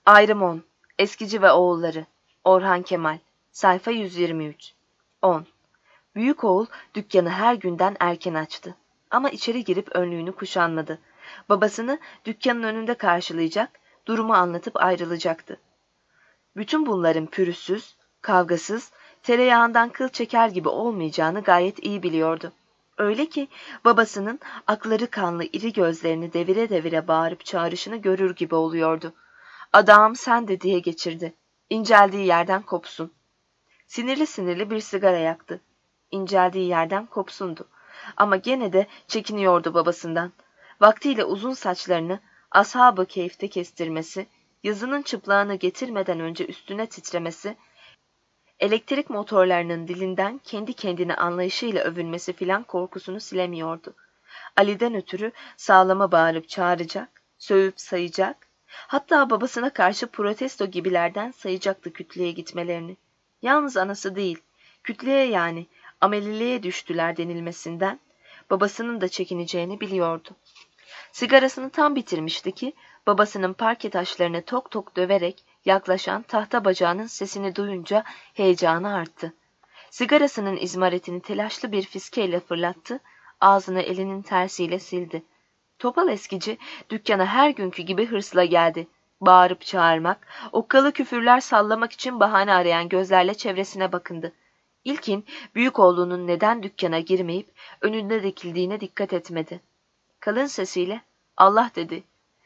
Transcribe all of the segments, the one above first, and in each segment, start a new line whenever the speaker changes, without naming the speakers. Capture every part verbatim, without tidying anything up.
Ayrım on. Eskici ve oğulları. Orhan Kemal. Sayfa yüz yirmi üç. on. Büyük oğul dükkanı her günden erken açtı. Ama içeri girip önlüğünü kuşanmadı. Babasını dükkanın önünde karşılayacak, durumu anlatıp ayrılacaktı. Bütün bunların pürüzsüz, kavgasız, tereyağından kıl çeker gibi olmayacağını gayet iyi biliyordu. Öyle ki babasının akları kanlı iri gözlerini devire devire bağırıp çağrışını görür gibi oluyordu. Adam sen de diye geçirdi. İnceldiği yerden kopsun. Sinirli sinirli bir sigara yaktı. İnceldiği yerden kopsundu. Ama gene de çekiniyordu babasından. Vaktiyle uzun saçlarını ashab-ı keyifte kestirmesi, yazının çıplağını getirmeden önce üstüne titremesi, elektrik motorlarının dilinden kendi kendine anlayışıyla övünmesi filan korkusunu silemiyordu. Ali'den ötürü sağlama bağırıp çağıracak, sövüp sayacak, hatta babasına karşı protesto gibilerden sayacaktı kütleye gitmelerini. Yalnız anası değil, kütleye yani ameliliğe düştüler denilmesinden babasının da çekineceğini biliyordu. Sigarasını tam bitirmişti ki babasının parke taşlarını tok tok döverek yaklaşan tahta bacağının sesini duyunca heyecanı arttı. Sigarasının izmaretini telaşlı bir fiskeyle fırlattı, ağzını elinin tersiyle sildi. Topal eskici dükkana her günkü gibi hırsla geldi. Bağırıp çağırmak, okkalı küfürler sallamak için bahane arayan gözlerle çevresine bakındı. İlkin büyük oğlunun neden dükkana girmeyip önünde dikildiğine dikkat etmedi. Kalın sesiyle Allah dedi.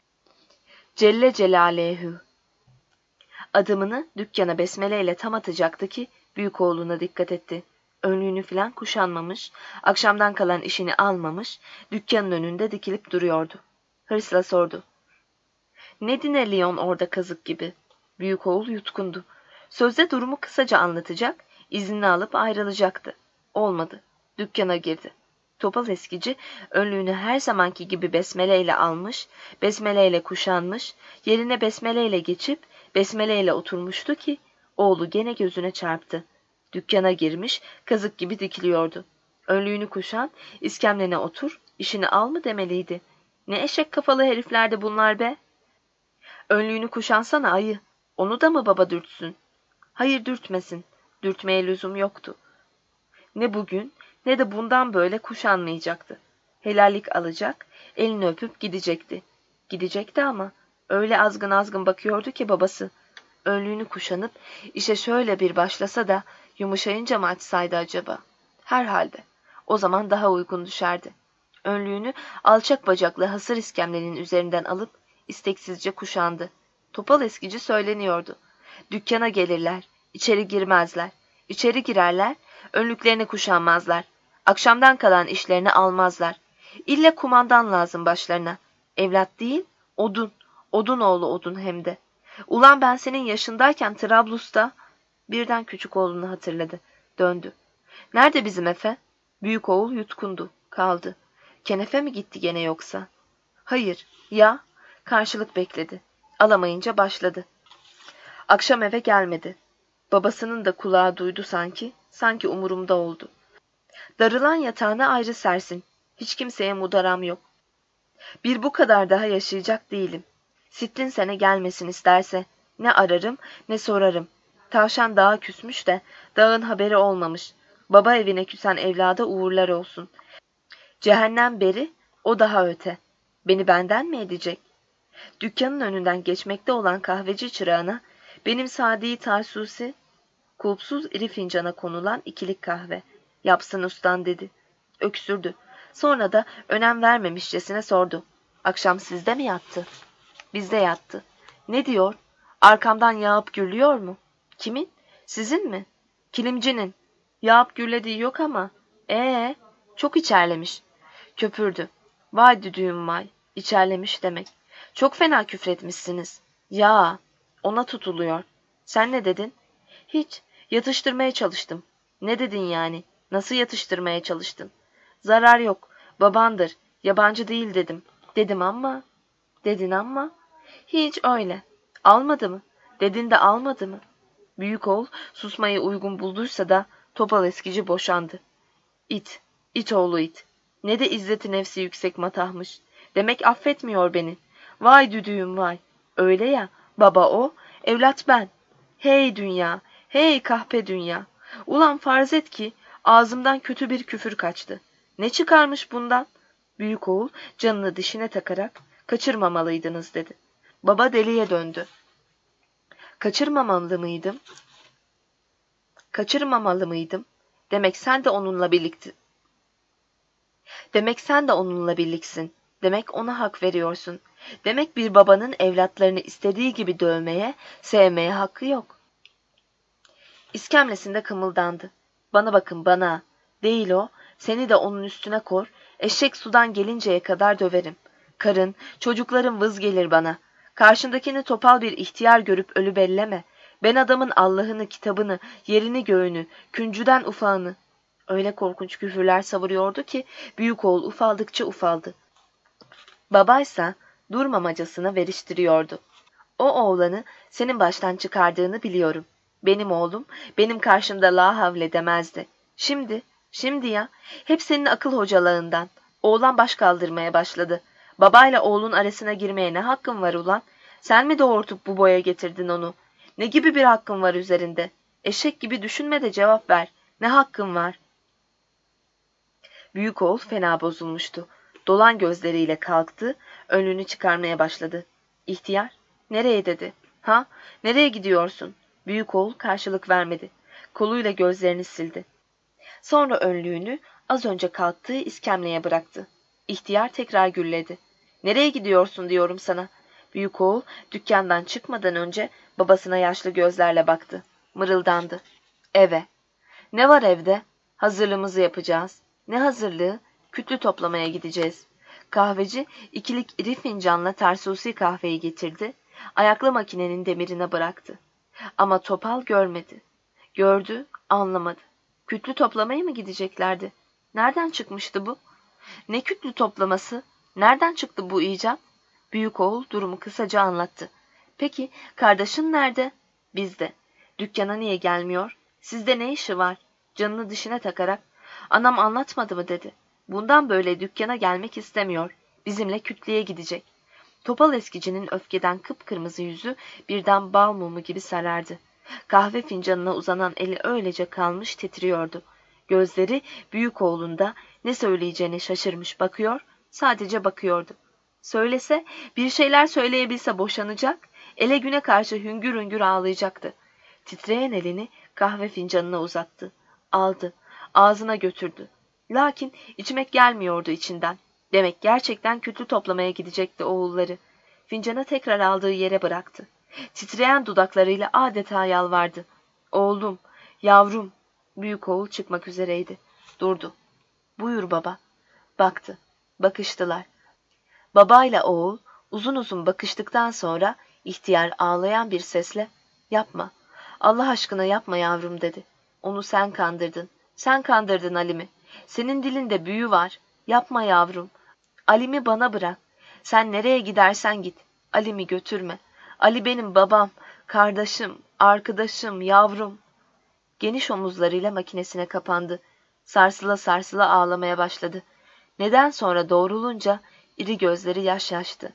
Celle Celaluhu. Adımını dükkana besmeleyle tam atacaktı ki büyük oğluna dikkat etti. Önlüğünü filan kuşanmamış, akşamdan kalan işini almamış, dükkanın önünde dikilip duruyordu. Hırsla sordu. Ne dine Leon orada kazık gibi? Büyük oğul yutkundu. Sözde durumu kısaca anlatacak, iznini alıp ayrılacaktı. Olmadı. Dükkana girdi. Topal eskici önlüğünü her zamanki gibi besmeleyle almış, besmeleyle kuşanmış, yerine besmeleyle geçip besmeleyle oturmuştu ki oğlu gene gözüne çarptı. Dükkana girmiş, kazık gibi dikiliyordu. Önlüğünü kuşan, iskemlene otur, işini al mı demeliydi. Ne eşek kafalı heriflerdi bunlar be? Önlüğünü kuşansana ayı. Onu da mı baba dürtsün? Hayır dürtmesin. Dürtmeye lüzum yoktu. Ne bugün ne de bundan böyle kuşanmayacaktı. Helallik alacak, elini öpüp gidecekti. Gidecekti ama öyle azgın azgın bakıyordu ki babası. Önlüğünü kuşanıp işe şöyle bir başlasa da yumuşayınca mı açsaydı acaba? Herhalde. O zaman daha uygun düşerdi. Önlüğünü alçak bacaklı hasır iskemlenin üzerinden alıp isteksizce kuşandı. Topal eskici söyleniyordu. Dükkana gelirler, içeri girmezler. İçeri girerler, önlüklerini kuşanmazlar. Akşamdan kalan işlerini almazlar. İlle kumandan lazım başlarına. Evlat değil, odun. Odun oğlu odun hem de. Ulan ben senin yaşındayken Trablus'ta... Birden küçük oğlunu hatırladı. Döndü. Nerede bizim Efe? Büyük oğul yutkundu. Kaldı. Kenefe mi gitti gene yoksa? Hayır. Ya? Karşılık bekledi. Alamayınca başladı. Akşam eve gelmedi. Babasının da kulağı duydu sanki. Sanki umurumda oldu. Darılan yatağına ayrı sersin. Hiç kimseye mudaram yok. Bir bu kadar daha yaşayacak değilim. Sittin sene gelmesin isterse. Ne ararım ne sorarım. Tavşan dağa küsmüş de dağın haberi olmamış. Baba evine küsen evlada uğurlar olsun. Cehennem beri, o daha öte. Beni benden mi edecek? Dükkanın önünden geçmekte olan kahveci çırağına benim Sadi Tarsusi, kulpsuz iri fincana konulan ikilik kahve. Yapsın ustan dedi. Öksürdü. Sonra da önem vermemişçesine sordu. Akşam sizde mi yattı? Bizde yattı. Ne diyor? Arkamdan yağıp gürlüyor mu? Kimin? Sizin mi? Kilimcinin. Yağıp gürlediği yok ama. Ee, çok içerlemiş. Köpürdü. Vay düdüğüm vay. İçerlemiş demek. Çok fena küfretmişsiniz. Ya, ona tutuluyor. Sen ne dedin? Hiç. Yatıştırmaya çalıştım. Ne dedin yani? Nasıl yatıştırmaya çalıştın? Zarar yok. Babandır. Yabancı değil dedim. Dedim ama. Dedin ama. Hiç öyle. Almadı mı? Dedin de almadı mı? Büyük oğul susmayı uygun bulduysa da topal eskici boşandı. İt. İt oğlu it. Ne de izzeti nefsi yüksek matahmış. Demek affetmiyor beni. Vay düdüğüm vay. Öyle ya. Baba o, evlat ben. Hey dünya, hey kahpe dünya. Ulan farz et ki ağzımdan kötü bir küfür kaçtı. Ne çıkarmış bundan? Büyük oğul canını dişine takarak kaçırmamalıydınız dedi. Baba deliye döndü. Kaçırmamalı mıydım? Kaçırmamalı mıydım? Demek sen de onunla birlikte. Demek sen de onunla birliksin. Demek ona hak veriyorsun. Demek bir babanın evlatlarını istediği gibi dövmeye, sevmeye hakkı yok. İskemlesinde kımıldandı. Bana bakın bana. Değil o. Seni de onun üstüne kor. Eşek sudan gelinceye kadar döverim. Karın, çocukların vız gelir bana. Karşındakini topal bir ihtiyar görüp ölü belleme. Ben adamın Allah'ını, kitabını, yerini göğünü, küncüden ufağını. Öyle korkunç küfürler savuruyordu ki büyük oğul ufaldıkça ufaldı. Babaysa durmamacasına veriştiriyordu. O oğlanı senin baştan çıkardığını biliyorum. Benim oğlum benim karşımda la havle demezdi. Şimdi, şimdi ya, hep senin akıl hocalığından. Oğlan baş kaldırmaya başladı. Babayla oğlun arasına girmeye ne hakkın var ulan? Sen mi doğurtup bu boya getirdin onu? Ne gibi bir hakkın var üzerinde? Eşek gibi düşünme de cevap ver. Ne hakkın var? Büyük oğul fena bozulmuştu. Dolan gözleriyle kalktı, önlüğünü çıkarmaya başladı. İhtiyar, nereye dedi. Ha, nereye gidiyorsun? Büyük oğul karşılık vermedi. Koluyla gözlerini sildi. Sonra önlüğünü az önce kalktığı iskemleye bıraktı. İhtiyar tekrar gürledi. Nereye gidiyorsun diyorum sana. Büyük oğul dükkandan çıkmadan önce babasına yaşlı gözlerle baktı. Mırıldandı. Eve. Ne var evde? Hazırlığımızı yapacağız. Ne hazırlığı? Kütlü toplamaya gideceğiz. Kahveci ikilik iri fincanla tersusi kahveyi getirdi. Ayaklı makinenin demirine bıraktı. Ama Topal görmedi. Gördü, anlamadı. Kütlü toplamaya mı gideceklerdi? Nereden çıkmıştı bu? Ne kütlü toplaması? Nereden çıktı bu icat? Büyük oğul durumu kısaca anlattı. Peki kardeşin nerede? Bizde. Dükkana niye gelmiyor? Sizde ne işi var? Canını dişine takarak. Anam anlatmadı mı dedi. Bundan böyle dükkana gelmek istemiyor. Bizimle kütleye gidecek. Topal eskicinin öfkeden kıpkırmızı yüzü birden bal mumu gibi sarardı. Kahve fincanına uzanan eli öylece kalmış titriyordu. Gözleri büyük oğlunda ne söyleyeceğini şaşırmış bakıyor, sadece bakıyordu. Söylese, bir şeyler söyleyebilse boşanacak, ele güne karşı hüngür hüngür ağlayacaktı. Titreyen elini kahve fincanına uzattı. Aldı, ağzına götürdü. Lakin içmek gelmiyordu içinden. Demek gerçekten kütlü toplamaya gidecekti oğulları. Fincanı tekrar aldığı yere bıraktı. Titreyen dudaklarıyla adeta yalvardı. Oğlum, yavrum. Büyük oğul çıkmak üzereydi. Durdu. Buyur baba. Baktı. Bakıştılar. Babayla oğul uzun uzun bakıştıktan sonra ihtiyar ağlayan bir sesle yapma. Allah aşkına yapma yavrum dedi. Onu sen kandırdın. Sen kandırdın Alim'i. Senin dilinde büyü var. Yapma yavrum. Alim'i bana bırak. Sen nereye gidersen git. Alim'i götürme. Ali benim babam, kardeşim, arkadaşım, yavrum. Geniş omuzlarıyla makinesine kapandı. Sarsıla sarsıla ağlamaya başladı. Neden sonra doğrulunca iri gözleri yaş yaştı.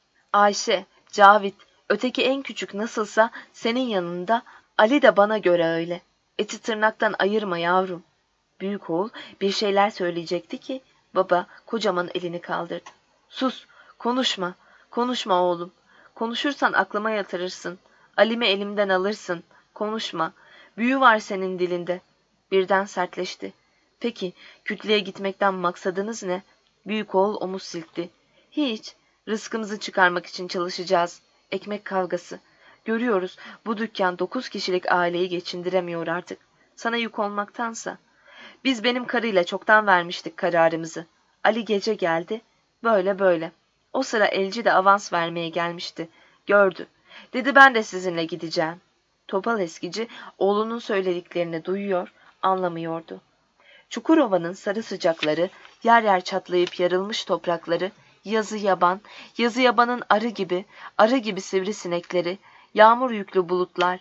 Ayşe, Cavit, öteki en küçük nasılsa senin yanında, Ali de bana göre öyle. Eti tırnaktan ayırma yavrum. Büyük oğul bir şeyler söyleyecekti ki baba kocaman elini kaldırdı. Sus, konuşma, konuşma oğlum. Konuşursan aklıma yatırırsın. Alim'i elimden alırsın. Konuşma. Büyü var senin dilinde. Birden sertleşti. Peki, kütleye gitmekten maksadınız ne? Büyük oğul omuz silkti. Hiç. Rızkımızı çıkarmak için çalışacağız. Ekmek kavgası. Görüyoruz, bu dükkan dokuz kişilik aileyi geçindiremiyor artık. Sana yük olmaktansa. Biz benim karıyla çoktan vermiştik kararımızı. Ali gece geldi. Böyle böyle. O sıra elci de avans vermeye gelmişti. Gördü. Dedi ben de sizinle gideceğim. Topal eskici oğlunun söylediklerini duyuyor, anlamıyordu. Çukurova'nın sarı sıcakları, yer yer çatlayıp yarılmış toprakları, yazı yaban, yazı yabanın arı gibi, arı gibi sivrisinekleri, yağmur yüklü bulutlar,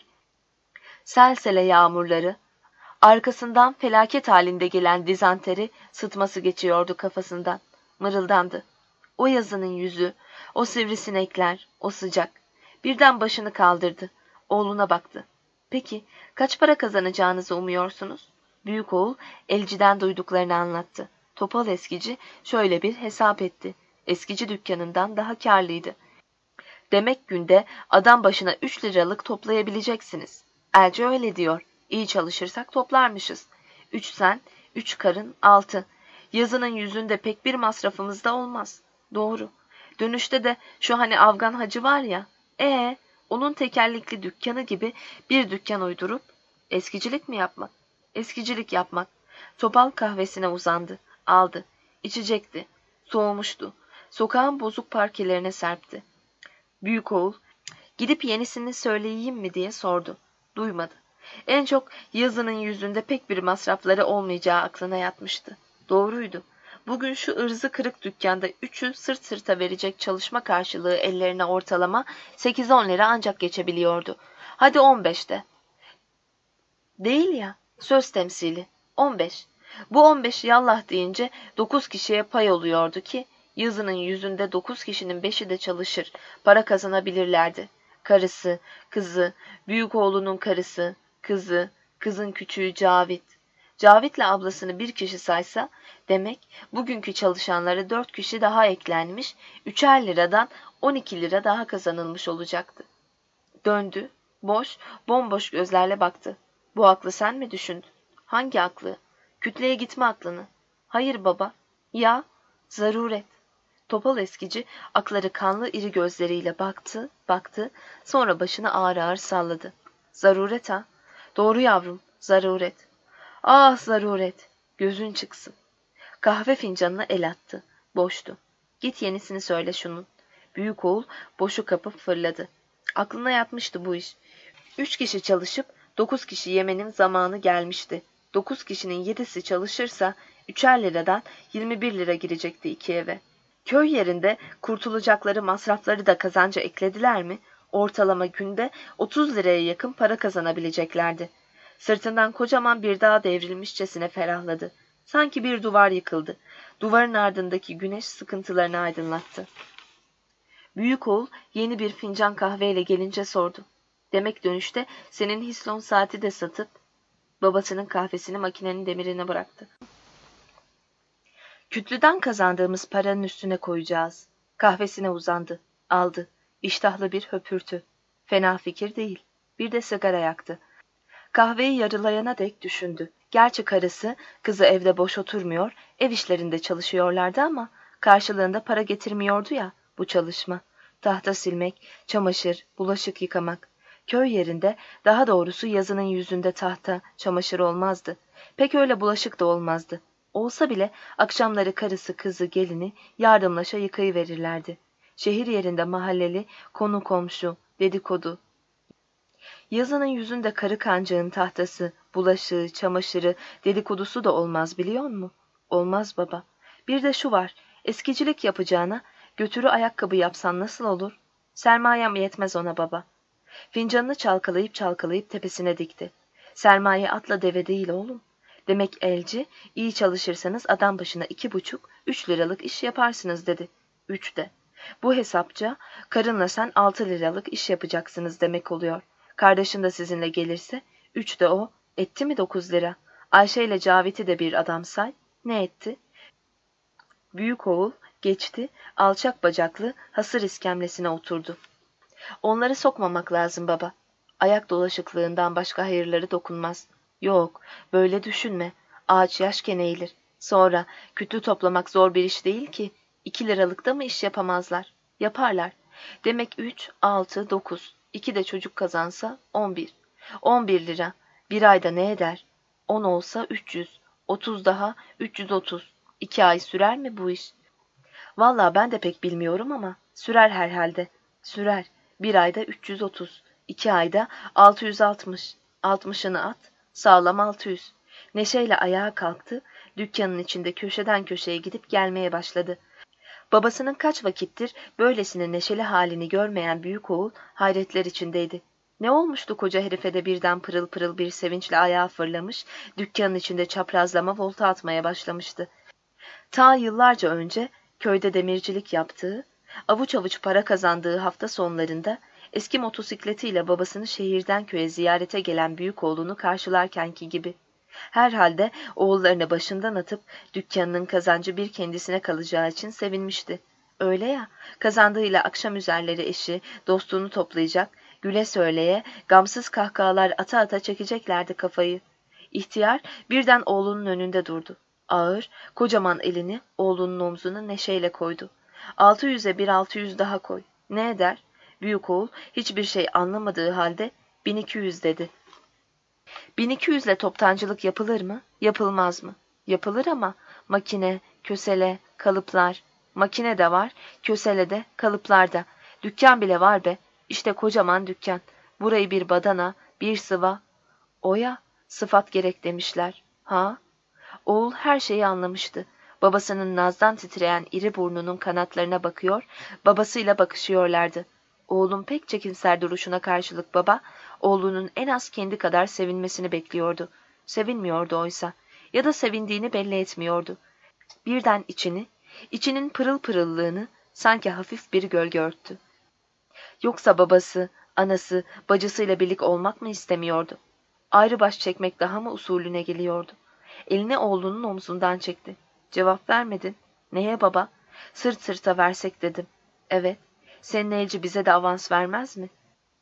selsele yağmurları, arkasından felaket halinde gelen dizanteri sıtması geçiyordu kafasından. Mırıldandı. O yazının yüzü, o sivrisinekler, o sıcak. Birden başını kaldırdı. Oğluna baktı. Peki kaç para kazanacağınızı umuyorsunuz? Büyük oğul elciden duyduklarını anlattı. Topal eskici şöyle bir hesap etti. Eskici dükkanından daha kârlıydı. Demek günde adam başına üç liralık toplayabileceksiniz. Elci öyle diyor. İyi çalışırsak toplarmışız. Üç sen, üç karın, altı. Yazının yüzünde pek bir masrafımız da olmaz. Doğru. Dönüşte de şu hani Afgan hacı var ya. Ee, onun tekerlekli dükkanı gibi bir dükkan uydurup eskicilik mi yapmak? Eskicilik yapmak. Topal kahvesine uzandı. Aldı. İçecekti. Soğumuştu. Sokağın bozuk parkelerine serpti. Büyük oğul, gidip yenisini söyleyeyim mi diye sordu. Duymadı. En çok yazının yüzünde pek bir masrafları olmayacağı aklına yatmıştı. Doğruydu. Bugün şu ırzı kırık dükkanda üçü sırt sırta verecek çalışma karşılığı ellerine ortalama sekiz on lira ancak geçebiliyordu. Hadi on beşte. Değil ya, söz temsili. on beş. Bu on beş yallah deyince dokuz kişiye pay oluyordu ki yazının yüzünde dokuz kişinin beşi de çalışır, para kazanabilirlerdi. Karısı, kızı, büyük oğlunun karısı, kızı, kızın küçüğü Cavit. Cavit'le ablasını bir kişi saysa, demek bugünkü çalışanlara dört kişi daha eklenmiş, üçer liradan on iki lira daha kazanılmış olacaktı. Döndü, boş, bomboş gözlerle baktı. Bu aklı sen mi düşündün? Hangi aklı? Kütleye gitme aklını. Hayır baba. Ya, zaruret. Topal eskici akları kanlı iri gözleriyle baktı, baktı, sonra başını ağır ağır salladı. Zaruret ha? Doğru yavrum, zaruret. Ah zaruret, gözün çıksın. Kahve fincanına el attı. Boştu. Git yenisini söyle şunun. Büyük oğul boşu kapıp fırladı. Aklına yatmıştı bu iş. Üç kişi çalışıp dokuz kişi yemenin zamanı gelmişti. Dokuz kişinin yedisi çalışırsa üçer liradan yirmi bir lira girecekti iki eve. Köy yerinde kurtulacakları masrafları da kazanca eklediler mi, ortalama günde otuz liraya yakın para kazanabileceklerdi. Sırtından kocaman bir dağ devrilmişçesine ferahladı. Sanki bir duvar yıkıldı. Duvarın ardındaki güneş sıkıntılarını aydınlattı. Büyük oğul yeni bir fincan kahveyle gelince sordu. Demek dönüşte senin hislon saati de satıp babasının kahvesini makinenin demirine bıraktı. Kütlüden kazandığımız paranın üstüne koyacağız. Kahvesine uzandı. Aldı. İştahlı bir höpürtü. Fena fikir değil. Bir de sigara yaktı. Kahveyi yarılayana dek düşündü. Gerçi karısı, kızı evde boş oturmuyor, ev işlerinde çalışıyorlardı ama karşılığında para getirmiyordu ya bu çalışma. Tahta silmek, çamaşır, bulaşık yıkamak. Köy yerinde, daha doğrusu yazının yüzünde tahta, çamaşır olmazdı. Pek öyle bulaşık da olmazdı. Olsa bile akşamları karısı, kızı, gelini yardımlaşa yıkayıverirlerdi. Şehir yerinde mahalleli, konu komşu, dedikodu. Yazının yüzünde karı kancağın tahtası, bulaşığı, çamaşırı, dedikodusu da olmaz biliyor musun? Olmaz baba. Bir de şu var, eskicilik yapacağına götürü ayakkabı yapsan nasıl olur? Sermayem yetmez ona baba. Fincanını çalkalayıp çalkalayıp tepesine dikti. Sermaye atla deve değil oğlum. Demek elci, iyi çalışırsanız adam başına iki buçuk, üç liralık iş yaparsınız dedi. Üç de. Bu hesapça karınla sen altı liralık iş yapacaksınız demek oluyor. Kardeşin de sizinle gelirse, üç de o, etti mi dokuz lira? Ayşe ile Cavit'i de bir adam say, ne etti? Büyük oğul geçti, alçak bacaklı hasır iskemlesine oturdu. Onları sokmamak lazım baba. Ayak dolaşıklığından başka hayırları dokunmaz. Yok, böyle düşünme. Ağaç yaşken eğilir. Sonra kütü toplamak zor bir iş değil ki. İki liralıkta mı iş yapamazlar? Yaparlar. Demek üç, altı, dokuz. İki de çocuk kazansa on bir. On bir lira. Bir ayda ne eder? On olsa üç yüz. Otuz daha üç yüz otuz. İki ay sürer mi bu iş? Vallahi ben de pek bilmiyorum ama sürer herhalde. Sürer. Bir ayda üç yüz otuz. İki ayda altı yüz altmış. Altmışını at. Sağlam altı yüz. Neşeyle ayağa kalktı. Dükkanın içinde köşeden köşeye gidip gelmeye başladı. Babasının kaç vakittir böylesine neşeli halini görmeyen büyük oğul hayretler içindeydi. Ne olmuştu koca herife de birden pırıl pırıl bir sevinçle ayağa fırlamış, dükkanın içinde çaprazlama volta atmaya başlamıştı. Ta yıllarca önce köyde demircilik yaptığı, avuç avuç para kazandığı hafta sonlarında Eski motosikletiyle babasını şehirden köye ziyarete gelen büyük oğlunu karşılarkenki gibi. Herhalde oğullarını başından atıp dükkanının kazancı bir kendisine kalacağı için sevinmişti. Öyle ya, kazandığıyla akşam üzerleri eşi, dostunu toplayacak, güle söyleye, gamsız kahkahalar ata ata çekeceklerdi kafayı. İhtiyar birden oğlunun önünde durdu. Ağır, kocaman elini oğlunun omzuna neşeyle koydu. Altı yüze bir altı yüz daha koy. Ne eder? Büyük oğul hiçbir şey anlamadığı halde bin iki yüz dedi. Bin iki yüzle toptancılık yapılır mı? Yapılmaz mı? Yapılır ama makine, kösele, kalıplar. Makine de var, kösele de, kalıplar da. Dükkan bile var be. İşte kocaman dükkan. Burayı bir badana, bir sıva. Oya, sıfat gerek demişler. Ha? Oğul her şeyi anlamıştı. Babasının nazdan titreyen iri burnunun kanatlarına bakıyor, babasıyla bakışıyorlardı. Oğlun pek çekinser duruşuna karşılık baba, oğlunun en az kendi kadar sevinmesini bekliyordu. Sevinmiyordu oysa, ya da sevindiğini belli etmiyordu. Birden içini, içinin pırıl pırıllığını sanki hafif bir gölge örttü. Yoksa babası, anası, bacısıyla birlik olmak mı istemiyordu? Ayrı baş çekmek daha mı usulüne geliyordu? Elini oğlunun omzundan çekti. Cevap vermedin. Neye baba? Sırt sırta versek dedim. Evet. Senin elci bize de avans vermez mi?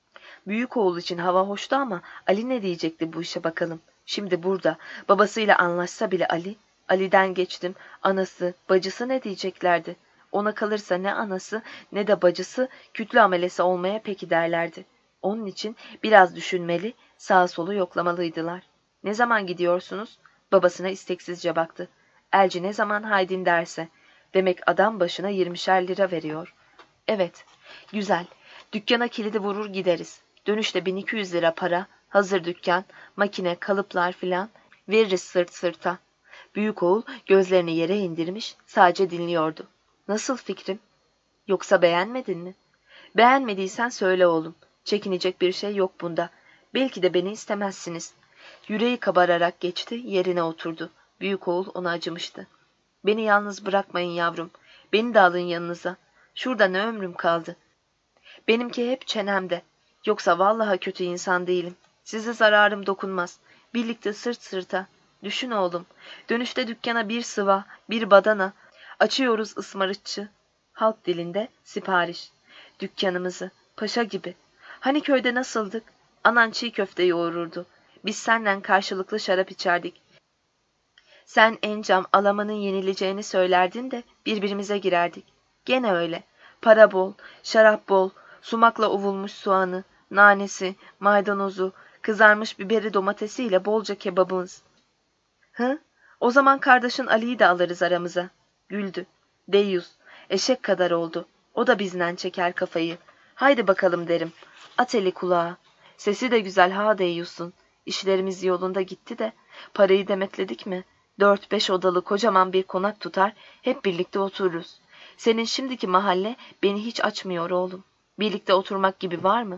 Büyük oğul için hava hoştu ama Ali ne diyecekti bu işe bakalım. Şimdi burada babasıyla anlaşsa bile Ali, Ali'den geçtim, anası, bacısı ne diyeceklerdi? Ona kalırsa ne anası ne de bacısı kütle amelesi olmaya peki derlerdi. Onun için biraz düşünmeli, sağa solu yoklamalıydılar. Ne zaman gidiyorsunuz? Babasına isteksizce baktı. Elci ne zaman haydin derse. Demek adam başına yirmişer lira veriyor. Evet, güzel. Dükkana kilidi vurur gideriz. Dönüşte bin iki yüz lira para, hazır dükkan, makine, kalıplar filan veririz sırt sırta. Büyük oğul gözlerini yere indirmiş, sadece dinliyordu. Nasıl fikrim? Yoksa beğenmedin mi? Beğenmediysen söyle oğlum. Çekinecek bir şey yok bunda. Belki de beni istemezsiniz. Yüreği kabararak geçti, yerine oturdu. Büyük oğul ona acımıştı. Beni yalnız bırakmayın yavrum. Beni de alın yanınıza. Şurada ne ömrüm kaldı. Benimki hep çenemde. Yoksa vallahi kötü insan değilim. Size zararım dokunmaz. Birlikte sırt sırta. Düşün oğlum. Dönüşte dükkana bir sıva, bir badana. Açıyoruz ısmarıtçı. Halk dilinde sipariş. Dükkanımızı. Paşa gibi. Hani köyde nasıldık? Anan çiğ köfte yoğururdu. Biz senden karşılıklı şarap içerdik. Sen encam alamanın yenileceğini söylerdin de birbirimize girerdik. Gene öyle. Para bol, şarap bol, sumakla ovulmuş soğanı, nanesi, maydanozu, kızarmış biberi domatesiyle bolca kebabımız. Hı? O zaman kardeşin Ali'yi de alırız aramıza. Güldü. Deyyus. Eşek kadar oldu. O da bizden çeker kafayı. Haydi bakalım derim. At eli kulağa. Sesi de güzel ha Deyyus'un. İşlerimiz yolunda gitti de parayı demetledik mi? Dört beş odalı kocaman bir konak tutar, hep birlikte otururuz. Senin şimdiki mahalle beni hiç açmıyor oğlum. Birlikte oturmak gibi var mı?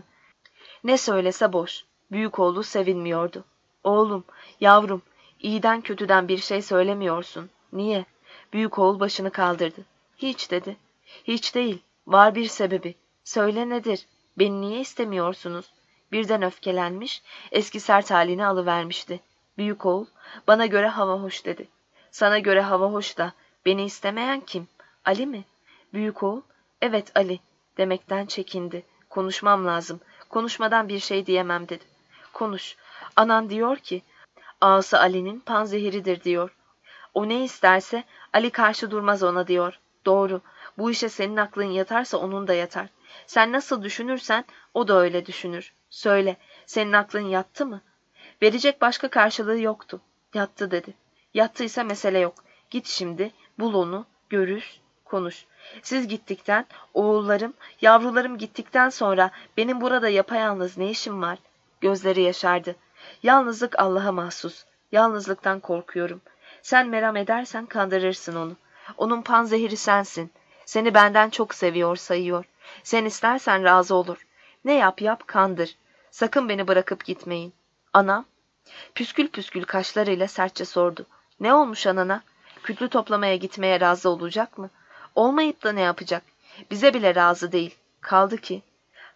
Ne söylese boş. Büyük oğlu sevinmiyordu. Oğlum, yavrum, iyiden kötüden bir şey söylemiyorsun. Niye? Büyük oğul başını kaldırdı. Hiç dedi. Hiç değil, var bir sebebi. Söyle nedir? Beni niye istemiyorsunuz? Birden öfkelenmiş, eski sert halini alıvermişti. Büyük oğul, bana göre hava hoş dedi. Sana göre hava hoş da, beni istemeyen kim? Ali mi? Büyük oğul, evet Ali, demekten çekindi. Konuşmam lazım, konuşmadan bir şey diyemem dedi. Konuş, anan diyor ki, ağası Ali'nin panzehiridir diyor. O ne isterse Ali karşı durmaz ona diyor. Doğru, bu işe senin aklın yatarsa onun da yatar. Sen nasıl düşünürsen o da öyle düşünür. Söyle, senin aklın yattı mı? Verecek başka karşılığı yoktu. Yattı dedi. Yattıysa mesele yok. Git şimdi, bul onu, görüş, konuş. Siz gittikten, oğullarım, yavrularım gittikten sonra benim burada yapayalnız ne işim var? Gözleri yaşardı. Yalnızlık Allah'a mahsus. Yalnızlıktan korkuyorum. Sen meram edersen kandırırsın onu. Onun panzehiri sensin. Seni benden çok seviyor sayıyor. Sen istersen razı olur. Ne yap yap kandır. Sakın beni bırakıp gitmeyin. Anam? Püskül püskül kaşlarıyla sertçe sordu. Ne olmuş anana? Kütlü toplamaya gitmeye razı olacak mı? Olmayıp da ne yapacak? Bize bile razı değil. Kaldı ki.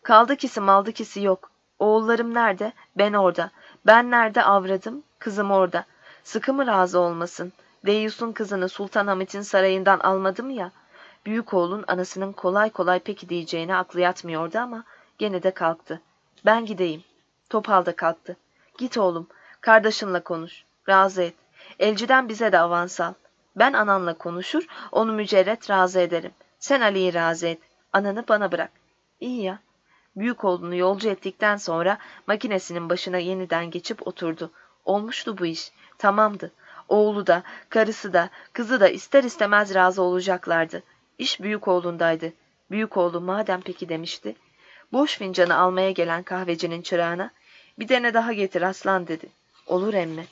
Kaldı kisi maldı kisi yok. Oğullarım nerede? Ben orada. Ben nerede avradım? Kızım orada. Sıkı mı razı olmasın? Deyyus'un kızını Sultan Hamit'in sarayından almadım ya. Büyük oğlun anasının kolay kolay peki diyeceğine aklı yatmıyordu ama gene de kalktı. Ben gideyim. Topal da kalktı. Git oğlum. Kardeşinle konuş. Razı et. Elciden bize de avans al. Ben ananla konuşur, onu mücerret razı ederim. Sen Ali'yi razı et. Ananı bana bırak. İyi ya. Büyük oğlunu yolcu ettikten sonra makinesinin başına yeniden geçip oturdu. Olmuştu bu iş. Tamamdı. Oğlu da, karısı da, kızı da ister istemez razı olacaklardı. İş büyük oğlundaydı. Büyük oğlu madem peki demişti. Boş fincanı almaya gelen kahvecinin çırağına, bir dene daha getir aslan dedi. Olur emmi.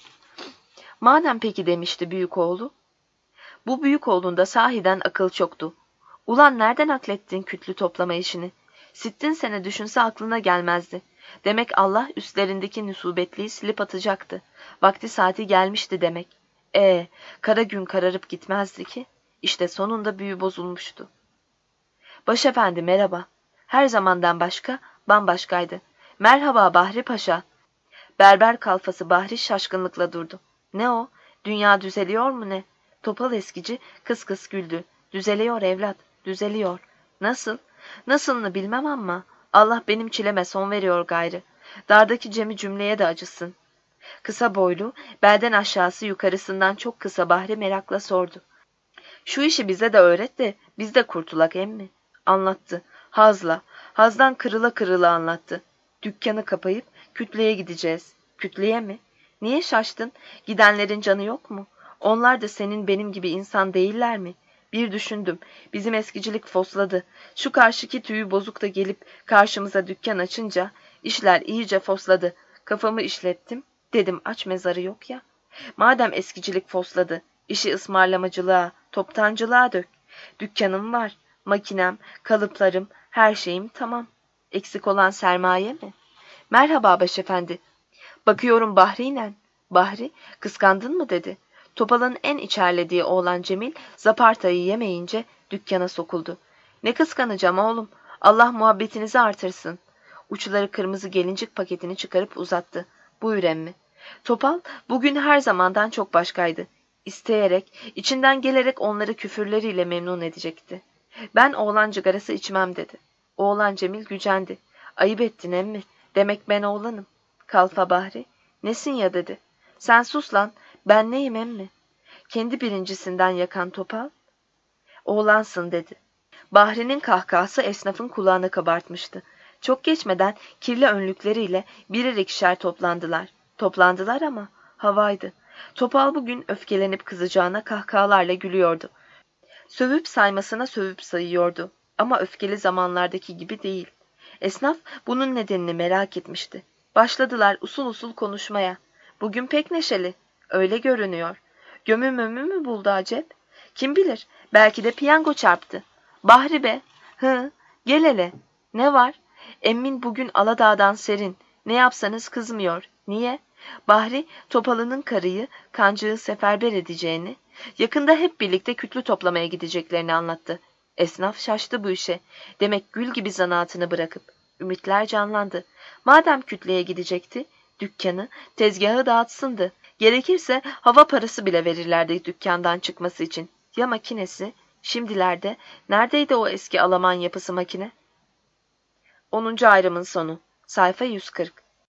Madem peki demişti büyük oğlu. Bu büyük oğlunda sahiden akıl çoktu. Ulan nereden aklettin kütlü toplama işini? Sittin sene düşünse aklına gelmezdi. Demek Allah üstlerindeki nüsubetliği silip atacaktı. Vakti saati gelmişti demek. E, kara gün kararıp gitmezdi ki. İşte sonunda büyü bozulmuştu. Başefendi merhaba. Her zamandan başka, bambaşkaydı. Merhaba Bahri Paşa. Berber kalfası Bahri şaşkınlıkla durdu. Ne o? Dünya düzeliyor mu ne? Topal eskici kıs kıs güldü. Düzeliyor evlat, düzeliyor. Nasıl? Nasılını bilmem ama Allah benim çileme son veriyor gayrı. Dardaki cemi cümleye de acısın. Kısa boylu, belden aşağısı yukarısından çok kısa Bahri merakla sordu. Şu işi bize de öğret de biz de kurtulak emmi. Anlattı. Hazla, hazdan kırıla kırıla anlattı. Dükkanı kapayıp kütleye gideceğiz. Kütleye mi? Niye şaştın? Gidenlerin canı yok mu? Onlar da senin benim gibi insan değiller mi? Bir düşündüm. Bizim eskicilik fosladı. Şu karşıki tüyü bozuk da gelip karşımıza dükkan açınca işler iyice fosladı. Kafamı işlettim. Dedim aç mezarı yok ya. Madem eskicilik fosladı, işi ısmarlamacılığa, toptancılığa dök. Dükkanım var, makinem, kalıplarım, her şeyim tamam. Eksik olan sermaye mi? Merhaba başefendi. Bakıyorum Bahri'yle. Bahri, kıskandın mı dedi. Topal'ın en içerlediği oğlan Cemil, zapartayı yemeyince dükkana sokuldu. Ne kıskanacağım oğlum, Allah muhabbetinizi artırsın. Uçları kırmızı gelincik paketini çıkarıp uzattı. Buyur emmi. Topal bugün her zamandan çok başkaydı. İsteyerek, içinden gelerek onları küfürleriyle memnun edecekti. Ben oğlan cigarası içmem dedi. Oğlan Cemil gücendi. Ayıp ettin emmi. Demek ben oğlanım. Kalfa Bahri. Nesin ya dedi. Sen sus lan. Ben neyim emmi? Kendi birincisinden yakan Topal. Oğlansın dedi. Bahri'nin kahkahası esnafın kulağını kabartmıştı. Çok geçmeden kirli önlükleriyle birer ikişer toplandılar. Toplandılar ama havaydı. Topal bugün öfkelenip kızacağına kahkahalarla gülüyordu. Sövüp saymasına sövüp sayıyordu. Ama öfkeli zamanlardaki gibi değil. Esnaf bunun nedenini merak etmişti. Başladılar usul usul konuşmaya. Bugün pek neşeli. Öyle görünüyor. Gömü mömü mü buldu acep? Kim bilir? Belki de piyango çarptı. Bahri be. Hı, gel hele. Ne var? Emmin bugün Aladağ'dan serin. Ne yapsanız kızmıyor. Niye? Bahri, Topalı'nın karıyı, kancığı seferber edeceğini, yakında hep birlikte kütlü toplamaya gideceklerini anlattı. Esnaf şaştı bu işe. Demek gül gibi zanaatını bırakıp. Ümitler canlandı. Madem kütleye gidecekti, dükkanı, tezgahı dağıtsındı. Gerekirse hava parası bile verirlerdi dükkandan çıkması için. Ya makinesi? Şimdilerde neredeydi o eski Alaman yapısı makine? onuncu ayrımın sonu. Sayfa yüz kırk.